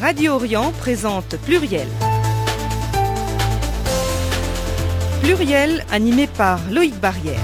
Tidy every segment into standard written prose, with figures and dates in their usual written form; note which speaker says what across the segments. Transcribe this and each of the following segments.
Speaker 1: Radio Orient présente Pluriel. Pluriel animé par Loïc Barrière.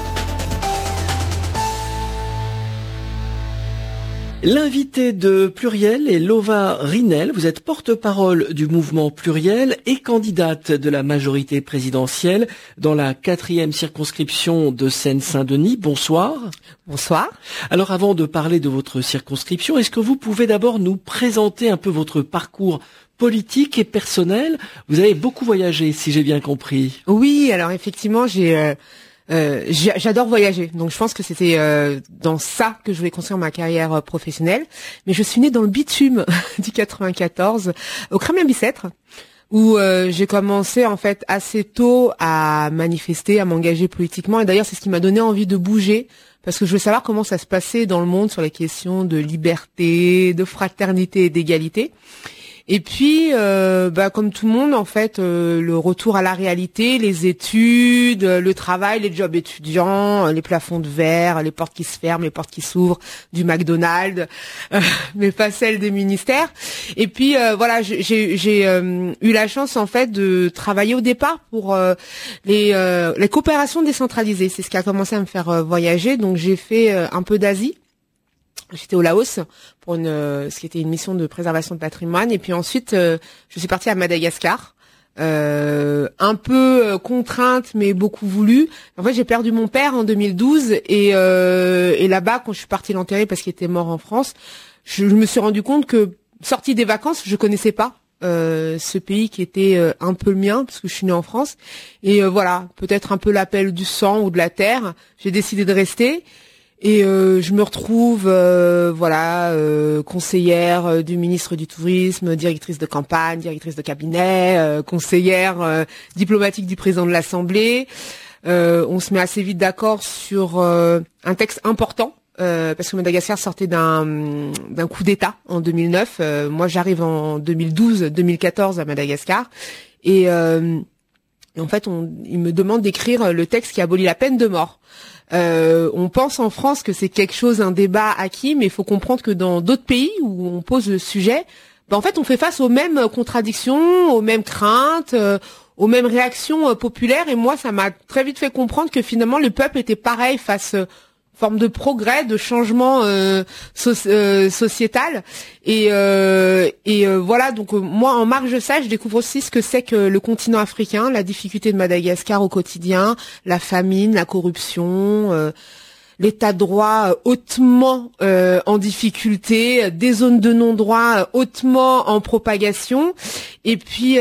Speaker 2: L'invité de Pluriel est Lova Rinel. Vous êtes porte-parole du mouvement Pluriel et candidate de la majorité présidentielle dans la 4e circonscription de Seine-Saint-Denis. Bonsoir.
Speaker 3: Bonsoir.
Speaker 2: Alors avant de parler de votre circonscription, est-ce que vous pouvez d'abord nous présenter un peu votre parcours politique et personnel? Vous avez beaucoup voyagé, si j'ai bien compris.
Speaker 3: Oui, alors effectivement, j'adore voyager, donc je pense que c'était dans ça que je voulais construire ma carrière professionnelle. Mais je suis née dans le bitume du 94, au Kremlin-Bicêtre, où j'ai commencé en fait assez tôt à manifester, à m'engager politiquement. Et d'ailleurs, c'est ce qui m'a donné envie de bouger, parce que je veux savoir comment ça se passait dans le monde sur les questions de liberté, de fraternité et d'égalité. Et puis, comme tout le monde, en fait, le retour à la réalité, les études, le travail, les jobs étudiants, les plafonds de verre, les portes qui se ferment, les portes qui s'ouvrent, du McDonald's, mais pas celles des ministères. Et puis, j'ai eu la chance, en fait, de travailler au départ pour les coopérations décentralisées. C'est ce qui a commencé à me faire voyager. Donc, j'ai fait un peu d'Asie. J'étais au Laos pour ce qui était une mission de préservation de patrimoine, et puis ensuite je suis partie à Madagascar, un peu contrainte mais beaucoup voulue. En fait, j'ai perdu mon père en 2012 et là-bas, quand je suis partie l'enterrer parce qu'il était mort en France, je me suis rendu compte que, sortie des vacances, je connaissais pas ce pays qui était un peu le mien parce que je suis née en France, et voilà, peut-être un peu l'appel du sang ou de la terre, j'ai décidé de rester. Et je me retrouve conseillère du ministre du Tourisme, directrice de campagne, directrice de cabinet, conseillère diplomatique du président de l'Assemblée. On se met assez vite d'accord sur un texte important, parce que Madagascar sortait d'un coup d'État en 2009. Moi, j'arrive en 2012-2014 à Madagascar, et en fait, il me demande d'écrire le texte qui abolit la peine de mort. On pense en France que c'est quelque chose, un débat acquis, mais il faut comprendre que dans d'autres pays où on pose le sujet, en fait, on fait face aux mêmes contradictions, aux mêmes craintes, aux mêmes réactions populaires. Et moi, ça m'a très vite fait comprendre que finalement, le peuple était pareil face forme de progrès, de changement sociétal, et voilà. Donc moi, en marge de ça, je découvre aussi ce que c'est que le continent africain, la difficulté de Madagascar au quotidien, la famine, la corruption, l'état de droit hautement en difficulté, des zones de non-droit hautement en propagation, et puis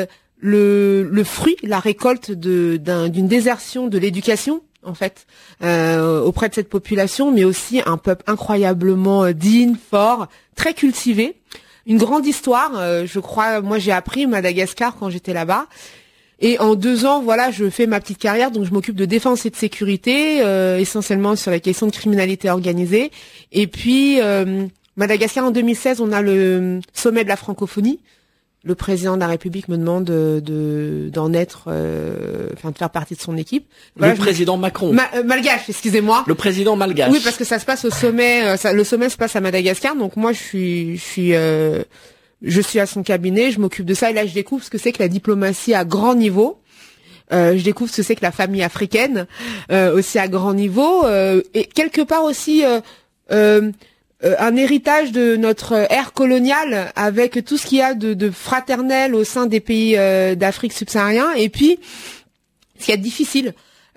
Speaker 3: le fruit, la récolte d'une désertion de l'éducation, en fait, auprès de cette population, mais aussi un peuple incroyablement digne, fort, très cultivé, une grande histoire. Je crois, moi j'ai appris Madagascar quand j'étais là-bas, et en 2 ans, voilà, je fais ma petite carrière. Donc je m'occupe de défense et de sécurité, essentiellement sur la question de criminalité organisée. Et puis Madagascar, en 2016, on a le sommet de la francophonie. Le président de la République me demande de faire partie de son équipe. Voilà,
Speaker 2: le président Macron.
Speaker 3: Malgache, excusez-moi.
Speaker 2: Le président malgache.
Speaker 3: Oui, parce que ça se passe au sommet. Le sommet se passe à Madagascar. Donc moi, je suis à son cabinet. Je m'occupe de ça. Et là, je découvre ce que c'est que la diplomatie à grand niveau. Je découvre ce que c'est que la famille africaine aussi à grand niveau. Et quelque part aussi. Un héritage de notre ère coloniale, avec tout ce qu'il y a de fraternel au sein des pays d'Afrique subsaharienne. Et puis, ce qui est difficile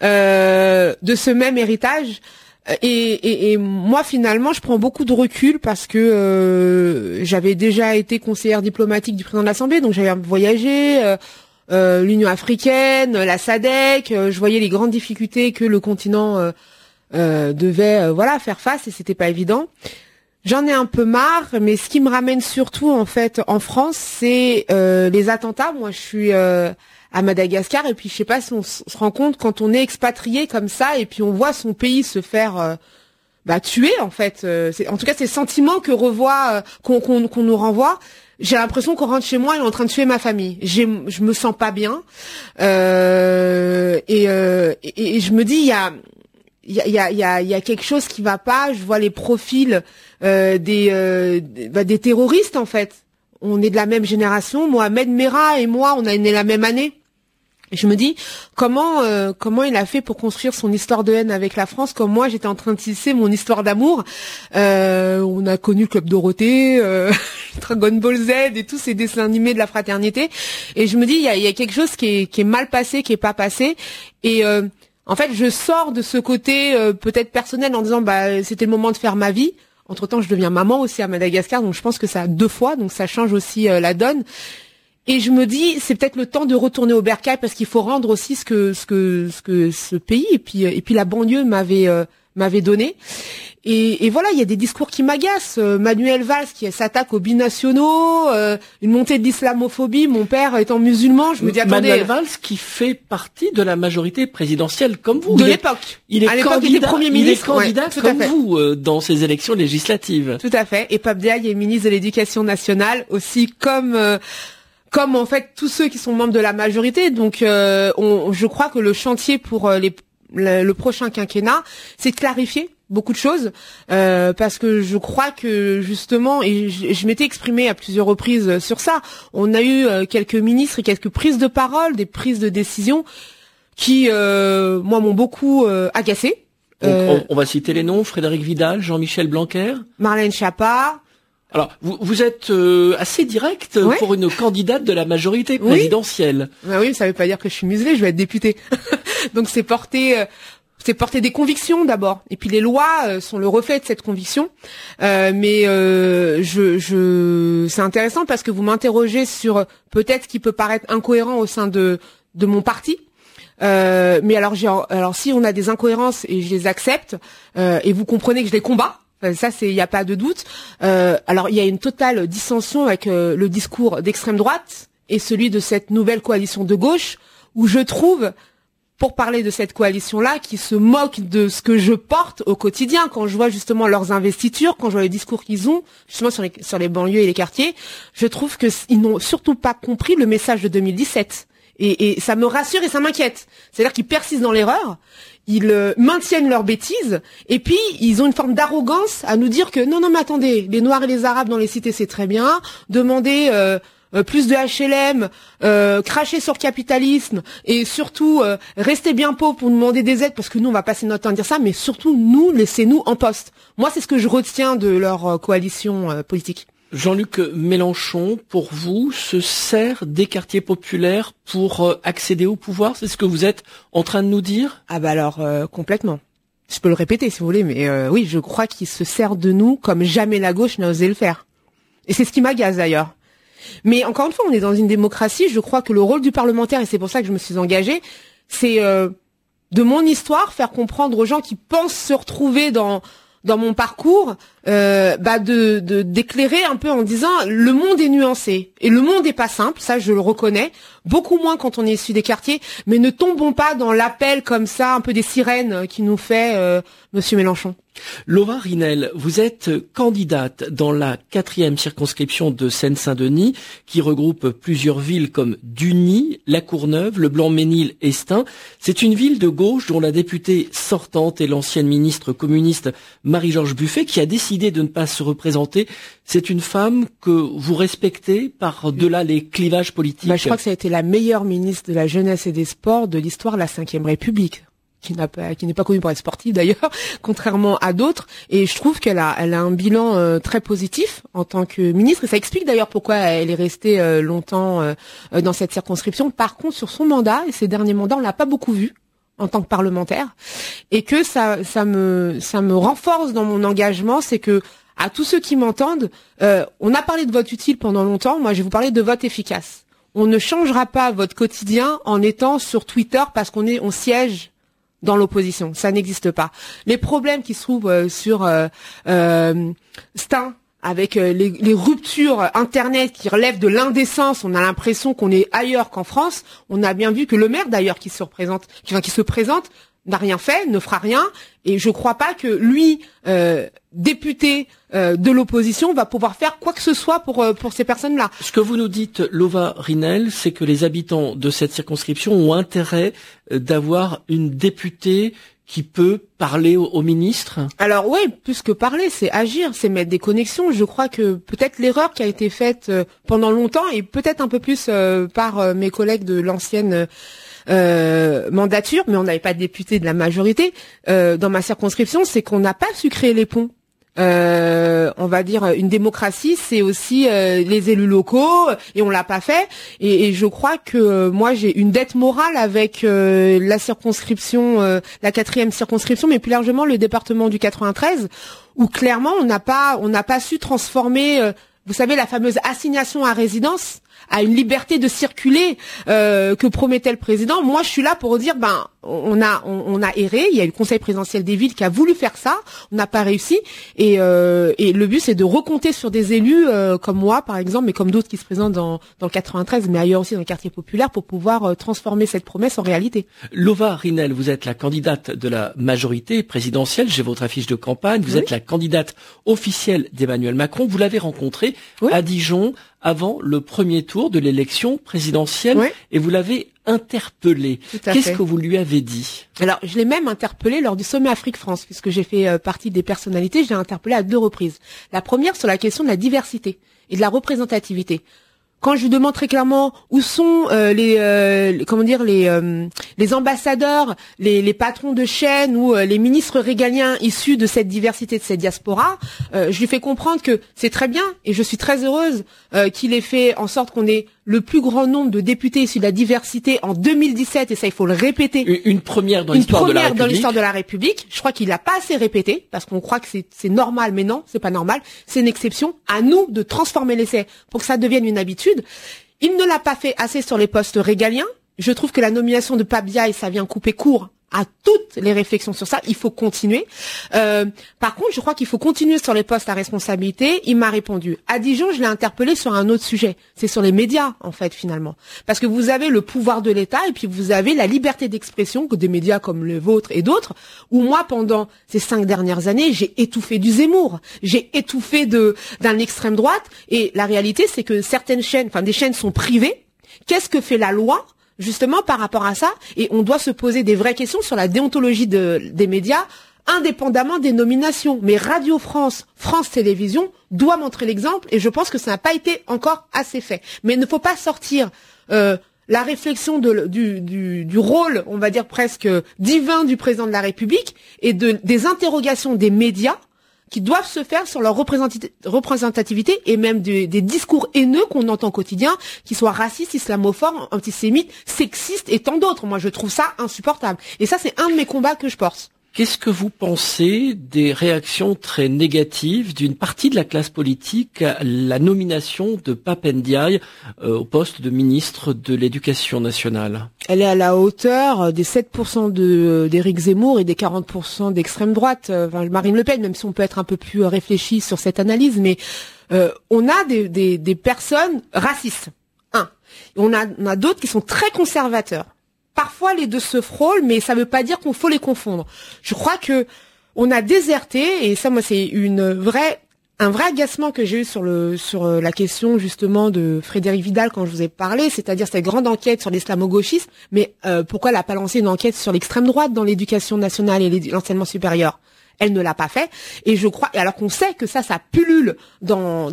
Speaker 3: de ce même héritage. Et moi, finalement, je prends beaucoup de recul parce que j'avais déjà été conseillère diplomatique du président de l'Assemblée, donc j'avais voyagé. L'Union africaine, la SADC, je voyais les grandes difficultés que le continent devait faire face, et c'était pas évident. J'en ai un peu marre, mais ce qui me ramène surtout en fait en France, c'est les attentats. Moi, je suis à Madagascar, et puis je sais pas si on se rend compte quand on est expatrié comme ça, et puis on voit son pays se faire tuer en fait. En tout cas, c'est le sentiment que qu'on nous renvoie. J'ai l'impression qu'on rentre chez moi et on est en train de tuer ma famille. Je me sens pas bien, et je me dis il y a quelque chose qui va pas. Je vois les profils des terroristes en fait. on est de la même génération. Mohamed Merah et moi, on est nés la même année. Et je me dis comment il a fait pour construire son histoire de haine avec la France, comme moi j'étais en train de tisser mon histoire d'amour. On a connu le Club Dorothée, Dragon Ball Z et tous ces dessins animés de la fraternité. Et je me dis il y a quelque chose qui est mal passé, qui est pas passé. Et en fait je sors de ce côté peut-être personnel en disant c'était le moment de faire ma vie. Entre-temps je deviens maman aussi à Madagascar, donc je pense que ça a 2 fois, donc ça change aussi la donne. Et je me dis, c'est peut-être le temps de retourner au bercail parce qu'il faut rendre aussi ce que ce pays et puis la banlieue m'avait donné. Et voilà, il y a des discours qui m'agacent. Manuel Valls qui s'attaque aux binationaux, une montée de l'islamophobie. Mon père étant musulman, je me dis attendez.
Speaker 2: Manuel Valls qui fait partie de la majorité présidentielle comme vous.
Speaker 3: De l'époque.
Speaker 2: Il est candidat,
Speaker 3: Premier ministre,
Speaker 2: comme vous dans ces élections législatives.
Speaker 3: Tout à fait. Et Pape Diaye est ministre de l'Éducation nationale aussi comme en fait tous ceux qui sont membres de la majorité. Donc je crois que le chantier pour le prochain quinquennat, c'est de clarifier beaucoup de choses parce que je crois que justement, et je m'étais exprimée à plusieurs reprises sur ça, on a eu quelques ministres et quelques prises de parole, des prises de décision qui moi m'ont beaucoup agacée.
Speaker 2: On va citer les noms: Frédérique Vidal, Jean-Michel Blanquer,
Speaker 3: Marlène Schiappa.
Speaker 2: Alors, vous êtes assez direct pour une candidate de la majorité présidentielle.
Speaker 3: Oui, ça veut pas dire que je suis muselée, je vais être députée. Donc c'est porter des convictions d'abord. Et puis les lois sont le reflet de cette conviction. Mais c'est intéressant parce que vous m'interrogez sur peut-être ce qui peut paraître incohérent au sein de mon parti. Mais alors si on a des incohérences et je les accepte, et vous comprenez que je les combats. Ça, il n'y a pas de doute. Alors, il y a une totale dissension avec le discours d'extrême droite et celui de cette nouvelle coalition de gauche, où je trouve, pour parler de cette coalition-là, qui se moque de ce que je porte au quotidien, quand je vois justement leurs investitures, quand je vois les discours qu'ils ont, justement sur les banlieues et les quartiers, je trouve qu'ils n'ont surtout pas compris le message de 2017. Et ça me rassure et ça m'inquiète. C'est-à-dire qu'ils persistent dans l'erreur, ils maintiennent leurs bêtises, et puis ils ont une forme d'arrogance à nous dire que non mais attendez, les Noirs et les Arabes dans les cités c'est très bien, demander plus de HLM, cracher sur le capitalisme, et surtout rester bien pauvres pour nous demander des aides, parce que nous on va passer notre temps à dire ça, mais surtout nous, laissez-nous en poste. Moi c'est ce que je retiens de leur coalition politique.
Speaker 2: Jean-Luc Mélenchon, pour vous, se sert des quartiers populaires pour accéder au pouvoir? C'est ce que vous êtes en train de nous dire?
Speaker 3: Ah bah alors, complètement. Je peux le répéter si vous voulez, mais oui, je crois qu'il se sert de nous comme jamais la gauche n'a osé le faire. Et c'est ce qui m'agace d'ailleurs. Mais encore une fois, on est dans une démocratie, je crois que le rôle du parlementaire, et c'est pour ça que je me suis engagée, c'est de mon histoire, faire comprendre aux gens qui pensent se retrouver dans mon parcours, d'éclairer un peu en disant le monde est nuancé et le monde est pas simple, ça je le reconnais, beaucoup moins quand on est issu des quartiers, mais ne tombons pas dans l'appel comme ça, un peu des sirènes qui nous fait Monsieur Mélenchon.
Speaker 2: Lova Rinel, vous êtes candidate dans la 4e circonscription de Seine-Saint-Denis, qui regroupe plusieurs villes comme Duny, La Courneuve, Le Blanc-Mesnil et Stein. C'est une ville de gauche dont la députée sortante est l'ancienne ministre communiste Marie-Georges Buffet, qui a décidé de ne pas se représenter. C'est une femme que vous respectez par-delà les clivages politiques.
Speaker 3: Je crois que ça a été la meilleure ministre de la jeunesse et des sports de l'histoire de la Ve République, qui n'est pas connue pour être sportive d'ailleurs, contrairement à d'autres. Et je trouve qu'elle a un bilan très positif en tant que ministre. Et ça explique d'ailleurs pourquoi elle est restée longtemps dans cette circonscription. Par contre, sur son mandat et ses derniers mandats, on l'a pas beaucoup vu en tant que parlementaire. Et que ça me renforce dans mon engagement, c'est que à tous ceux qui m'entendent, on a parlé de vote utile pendant longtemps. Moi, je vais vous parler de vote efficace. On ne changera pas votre quotidien en étant sur Twitter parce on siège dans l'opposition. Ça n'existe pas. Les problèmes qui se trouvent sur Stein, avec les ruptures Internet qui relèvent de l'indécence, on a l'impression qu'on est ailleurs qu'en France. On a bien vu que le maire, d'ailleurs, qui se présente, n'a rien fait, ne fera rien, et je crois pas que lui, député de l'opposition, va pouvoir faire quoi que ce soit pour ces personnes-là.
Speaker 2: Ce que vous nous dites, Lova Rinel, c'est que les habitants de cette circonscription ont intérêt d'avoir une députée qui peut parler aux ministres?
Speaker 3: Alors oui, plus que parler, c'est agir, c'est mettre des connexions. Je crois que peut-être l'erreur qui a été faite pendant longtemps, et peut-être un peu plus par mes collègues de l'ancienne mandature, mais on n'avait pas de député de la majorité dans ma circonscription, c'est qu'on n'a pas su créer les ponts. On va dire une démocratie, c'est aussi les élus locaux, et on l'a pas fait. Et je crois que moi j'ai une dette morale avec la circonscription, la 4e circonscription, mais plus largement le département du 93, où clairement on n'a pas su transformer, vous savez, la fameuse assignation à résidence à une liberté de circuler que promettait le président. Moi, je suis là pour dire, on a erré. Il y a eu le Conseil présidentiel des villes qui a voulu faire ça. On n'a pas réussi. Et le but, c'est de recompter sur des élus comme moi, par exemple, mais comme d'autres qui se présentent dans le 93, mais ailleurs aussi dans le quartier populaire, pour pouvoir transformer cette promesse en réalité.
Speaker 2: Lova Rinel, vous êtes la candidate de la majorité présidentielle. J'ai votre affiche de campagne. Vous êtes la candidate officielle d'Emmanuel Macron. Vous l'avez rencontré à Dijon avant le premier tour de l'élection présidentielle, et vous l'avez interpellé. Qu'est-ce que vous lui avez dit?
Speaker 3: Alors, je l'ai même interpellé lors du sommet Afrique-France, puisque j'ai fait partie des personnalités. Je l'ai interpellé à 2 reprises. La première sur la question de la diversité et de la représentativité. Quand je lui demande très clairement où sont les ambassadeurs, les patrons de chaînes ou les ministres régaliens issus de cette diversité, de cette diaspora, je lui fais comprendre que c'est très bien, et je suis très heureuse qu'il ait fait en sorte qu'on ait le plus grand nombre de députés issus de la diversité en 2017, et ça il faut le répéter.
Speaker 2: Une première dans l'histoire de la République.
Speaker 3: Dans l'histoire de la République. Je crois qu'il l'a pas assez répété, parce qu'on croit que c'est normal, mais non, c'est pas normal. C'est une exception. À nous de transformer l'essai pour que ça devienne une habitude. Il ne l'a pas fait assez sur les postes régaliens. Je trouve que la nomination de Pape Diaye, ça vient couper court à toutes les réflexions sur ça. Il faut continuer. Par contre, je crois qu'il faut continuer sur les postes à responsabilité. Il m'a répondu. À Dijon, je l'ai interpellé sur un autre sujet. C'est sur les médias, en fait, finalement. Parce que vous avez le pouvoir de l'État et puis vous avez la liberté d'expression que des médias comme le vôtre et d'autres, où moi, pendant ces 5 dernières années, j'ai étouffé du Zemmour. J'ai étouffé d'un extrême droite. Et la réalité, c'est que certaines chaînes, des chaînes sont privées. Qu'est-ce que fait la loi justement par rapport à ça? Et on doit se poser des vraies questions sur la déontologie des médias, indépendamment des nominations. Mais Radio France, France Télévisions doit montrer l'exemple, et je pense que ça n'a pas été encore assez fait. Mais il ne faut pas sortir la réflexion du rôle, on va dire presque divin du président de la République, et des interrogations des médias qui doivent se faire sur leur représentativité, et même des discours haineux qu'on entend au quotidien, qui soient racistes, islamophobes, antisémites, sexistes et tant d'autres. Moi, je trouve ça insupportable. Et ça, c'est un de mes combats que je porte.
Speaker 2: Qu'est-ce que vous pensez des réactions très négatives d'une partie de la classe politique à la nomination de Pape Ndiaye au poste de ministre de l'Éducation nationale?
Speaker 3: Elle est à la hauteur des 7% d'Éric Zemmour et des 40% d'extrême droite, Marine Le Pen, même si on peut être un peu plus réfléchi sur cette analyse, mais on a des personnes racistes. On a d'autres qui sont très conservateurs. Parfois, les deux se frôlent, mais ça ne veut pas dire qu'on faut les confondre. Je crois que on a déserté, et ça, moi, c'est un vrai agacement que j'ai eu sur la question, justement, de Frédérique Vidal quand je vous ai parlé, c'est-à-dire cette grande enquête sur l'islamo-gauchisme, mais pourquoi elle n'a pas lancé une enquête sur l'extrême droite dans l'éducation nationale et l'enseignement supérieur? Elle ne l'a pas fait, et je crois, alors qu'on sait que ça pullule dans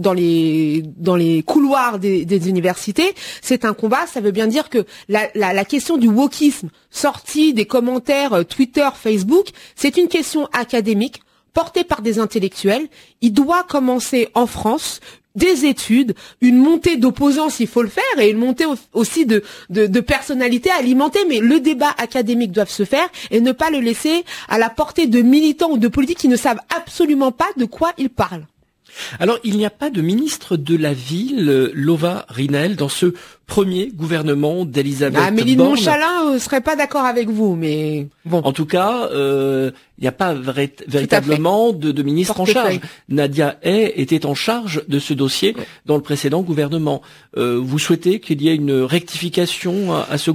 Speaker 3: les couloirs des universités, c'est un combat. Ça veut bien dire que la question du wokisme sortie des commentaires Twitter, Facebook, c'est une question académique portée par des intellectuels. Il doit commencer en France des études, une montée d'opposants s'il faut le faire, et une montée aussi de personnalités alimentées. Mais le débat académique doit se faire, et ne pas le laisser à la portée de militants ou de politiques qui ne savent absolument pas de quoi ils parlent.
Speaker 2: Alors, il n'y a pas de ministre de la ville, Lova Rinel, dans ce premier gouvernement d'Elisabeth Borne.
Speaker 3: Méline Montchalin serait pas d'accord avec vous, mais bon.
Speaker 2: En tout cas, il n'y a pas véritablement de ministre en charge. Nadia Hay était en charge de ce dossier dans le précédent gouvernement. Vous souhaitez qu'il y ait une rectification à ce gouvernement ?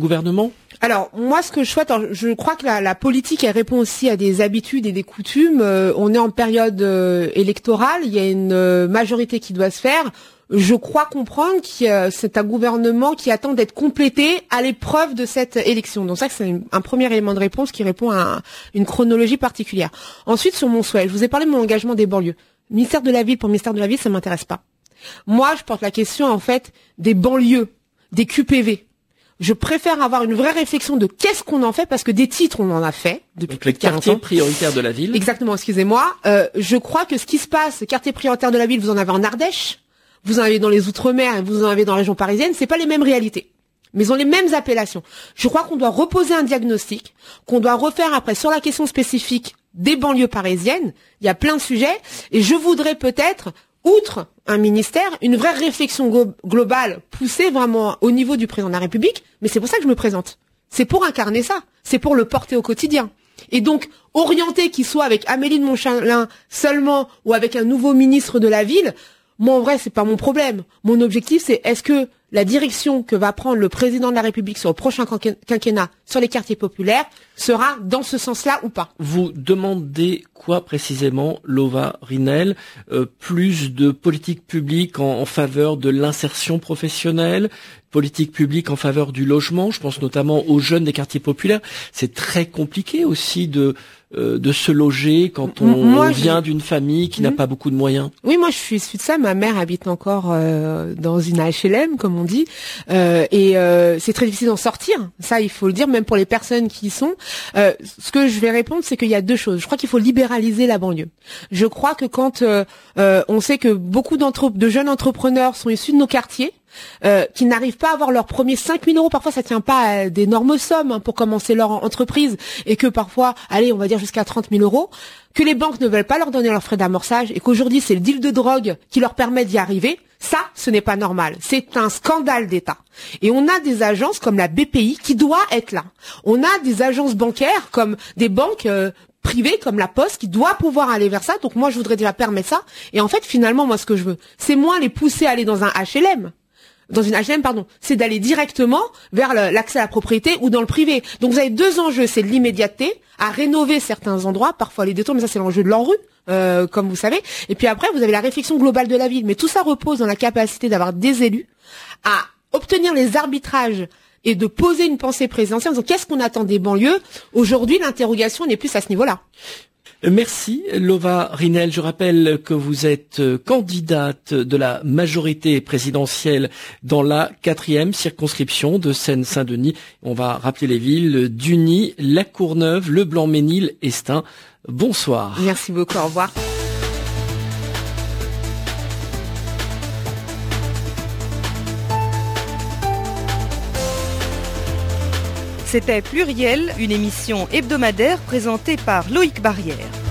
Speaker 3: Alors, moi, ce que je souhaite, je crois que la politique, elle répond aussi à des habitudes et des coutumes. On est en période électorale, il y a une majorité qui doit se faire. Je crois comprendre que c'est un gouvernement qui attend d'être complété à l'épreuve de cette élection. Donc ça, c'est un premier élément de réponse qui répond à une chronologie particulière. Ensuite, sur mon souhait, je vous ai parlé de mon engagement des banlieues. Ministère de la Ville pour ministère de la Ville, ça m'intéresse pas. Moi, je porte la question, en fait, des banlieues, des QPV. Je préfère avoir une vraie réflexion de qu'est-ce qu'on en fait, parce que des titres, on en a fait depuis
Speaker 2: donc les quartiers prioritaires de la ville.
Speaker 3: Exactement, excusez-moi. Je crois que ce qui se passe, quartier prioritaire de la ville, vous en avez en Ardèche, vous en avez dans les Outre-mer, vous en avez dans la région parisienne, c'est pas les mêmes réalités. Mais ils ont les mêmes appellations. Je crois qu'on doit reposer un diagnostic, qu'on doit refaire après sur la question spécifique des banlieues parisiennes. Il y a plein de sujets, et je voudrais peut-être, outre un ministère, une vraie réflexion globale poussée vraiment au niveau du président de la République, mais c'est pour ça que je me présente. C'est pour incarner ça, c'est pour le porter au quotidien. Et donc, orienter qu'il soit avec Amélie de Montchalin seulement ou avec un nouveau ministre de la ville, moi en vrai, c'est pas mon problème. Mon objectif, c'est est-ce que la direction que va prendre le président de la République sur le prochain quinquennat sur les quartiers populaires sera dans ce sens-là ou pas?
Speaker 2: Vous demandez quoi précisément, Lova Rinel? Plus de politique publique en faveur de l'insertion professionnelle, politique publique en faveur du logement, je pense notamment aux jeunes des quartiers populaires. C'est très compliqué aussi de se loger quand on vient d'une famille qui n'a pas beaucoup de moyens.
Speaker 3: Oui, moi je suis issue de ça. Ma mère habite encore dans une HLM, comme on dit, et c'est très difficile d'en sortir. Ça, il faut le dire, même pour les personnes qui y sont. Ce que je vais répondre, c'est qu'il y a deux choses. Je crois qu'il faut libéraliser la banlieue. Je crois que quand on sait que beaucoup de jeunes entrepreneurs sont issus de nos quartiers, qui n'arrivent pas à avoir leurs premiers 5 000 euros, parfois ça tient pas à d'énormes sommes pour commencer leur entreprise, et que parfois, allez, on va dire jusqu'à 30 000 euros, que les banques ne veulent pas leur donner leurs frais d'amorçage, et qu'aujourd'hui c'est le deal de drogue qui leur permet d'y arriver, ça, ce n'est pas normal. C'est un scandale d'État. Et on a des agences comme la BPI qui doit être là. On a des agences bancaires comme des banques privées comme la Poste qui doit pouvoir aller vers ça. Donc moi, je voudrais déjà permettre ça. Et en fait, finalement, moi, ce que je veux, c'est moins les pousser à aller dans un HLM. Dans une HLM, pardon, c'est d'aller directement vers l'accès à la propriété ou dans le privé. Donc vous avez deux enjeux, c'est de l'immédiateté, à rénover certains endroits, parfois les détours, mais ça c'est l'enjeu de l'ANRU, comme vous savez. Et puis après, vous avez la réflexion globale de la ville. Mais tout ça repose dans la capacité d'avoir des élus à obtenir les arbitrages et de poser une pensée présidentielle en disant qu'est-ce qu'on attend des banlieues. Aujourd'hui, l'interrogation n'est plus à ce niveau-là.
Speaker 2: Merci Lova Rinel. Je rappelle que vous êtes candidate de la majorité présidentielle dans la 4e circonscription de Seine-Saint-Denis. On va rappeler les villes d'Ugny, La Courneuve, Le Blanc-Ménil, Estaing. Bonsoir.
Speaker 3: Merci beaucoup, au revoir.
Speaker 1: C'était Pluriel, une émission hebdomadaire présentée par Loïc Barrière.